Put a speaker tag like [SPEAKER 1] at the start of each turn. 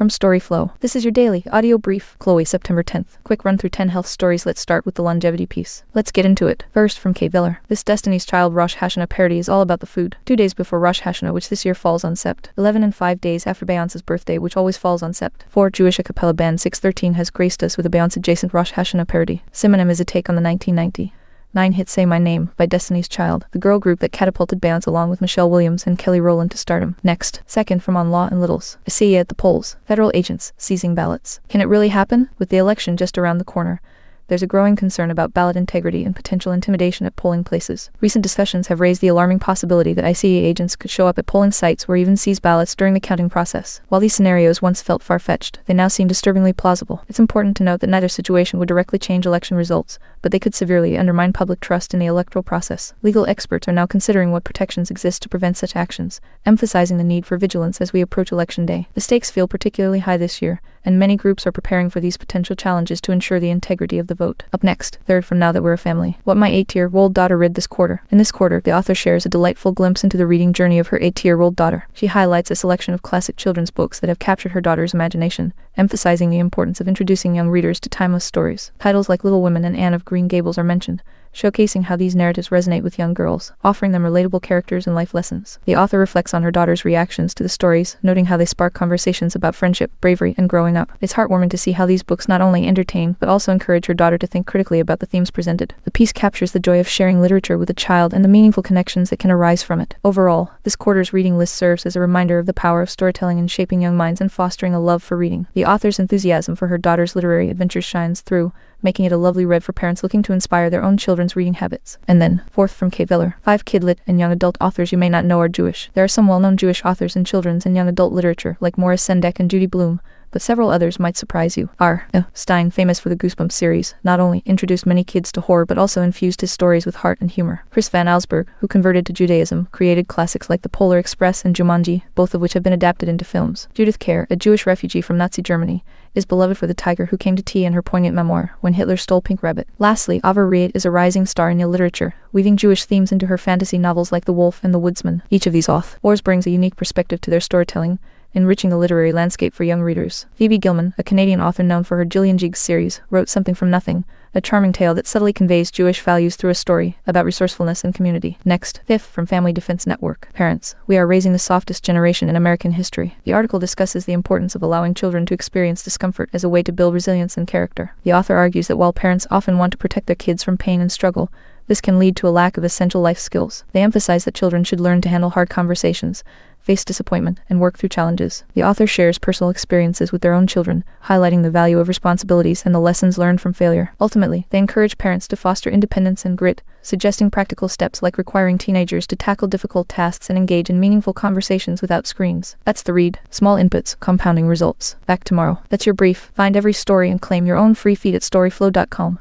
[SPEAKER 1] from Storyflow. This is your daily audio brief. Chloe, September 10th. Quick run through 10 health stories. Let's start with the longevity piece. Let's get into it. First, from Kate Viller. This Destiny's Child Rosh Hashanah parody is all about the food. 2 days before Rosh Hashanah, which this year falls on Sept 11, and 5 days after Beyonce's birthday, which always falls on Sept 4, Jewish a cappella band 613 has graced us with a Beyonce-adjacent Rosh Hashanah parody. Simonim is a take on the 1999 hit Say My Name by Destiny's Child, the girl group that catapulted Beyonce along with Michelle Williams and Kelly Rowland to stardom. Next, second from On Law and Littles. I see you at the polls. Federal agents seizing ballots. Can it really happen? With the election just around the corner, there's a growing concern about ballot integrity and potential intimidation at polling places. Recent discussions have raised the alarming possibility that ICE agents could show up at polling sites or even seize ballots during the counting process. While these scenarios once felt far-fetched, they now seem disturbingly plausible. It's important to note that neither situation would directly change election results, but they could severely undermine public trust in the electoral process. Legal experts are now considering what protections exist to prevent such actions, emphasizing the need for vigilance as we approach Election Day. The stakes feel particularly high this year, and many groups are preparing for these potential challenges to ensure the integrity of the vote. Up next, third from Now That We're a Family. What my 8-year-old daughter read this quarter. In this quarter, the author shares a delightful glimpse into the reading journey of her 8-year-old daughter. She highlights a selection of classic children's books that have captured her daughter's imagination, emphasizing the importance of introducing young readers to timeless stories. Titles like Little Women and Anne of Green Gables are mentioned, showcasing how these narratives resonate with young girls, offering them relatable characters and life lessons. The author reflects on her daughter's reactions to the stories, noting how they spark conversations about friendship, bravery, and growing up. It's heartwarming to see how these books not only entertain, but also encourage her daughter to think critically about the themes presented. The piece captures the joy of sharing literature with a child and the meaningful connections that can arise from it. Overall, this quarter's reading list serves as a reminder of the power of storytelling in shaping young minds and fostering a love for reading. The author's enthusiasm for her daughter's literary adventures shines through, making it a lovely read for parents looking to inspire their own children's reading habits. And then, fourth from Kate Viller. 5 kidlit and young adult authors you may not know are Jewish. There are some well-known Jewish authors in children's and young adult literature, like Morris Sendak and Judy Blume, but several others might surprise you. R.L. Stine, famous for the Goosebumps series, not only introduced many kids to horror but also infused his stories with heart and humor. Chris Van Allsburg, who converted to Judaism, created classics like The Polar Express and Jumanji, both of which have been adapted into films. Judith Kerr, a Jewish refugee from Nazi Germany, is beloved for The Tiger Who Came to Tea and her poignant memoir, When Hitler Stole Pink Rabbit. Lastly, Ava Reid is a rising star in literature, weaving Jewish themes into her fantasy novels like The Wolf and The Woodsman. Each of these authors brings a unique perspective to their storytelling, enriching the literary landscape for young readers. Phoebe Gilman, a Canadian author known for her Gillian Jiggs series, wrote Something from Nothing, a charming tale that subtly conveys Jewish values through a story about resourcefulness and community. Next, fifth from Family Defense Network. Parents, we are raising the softest generation in American history. The article discusses the importance of allowing children to experience discomfort as a way to build resilience and character. The author argues that while parents often want to protect their kids from pain and struggle, this can lead to a lack of essential life skills. They emphasize that children should learn to handle hard conversations, face disappointment, and work through challenges. The author shares personal experiences with their own children, highlighting the value of responsibilities and the lessons learned from failure. Ultimately, they encourage parents to foster independence and grit, suggesting practical steps like requiring teenagers to tackle difficult tasks and engage in meaningful conversations without screens. That's the read. Small inputs, compounding results. Back tomorrow. That's your brief. Find every story and claim your own free feed at storyflow.com.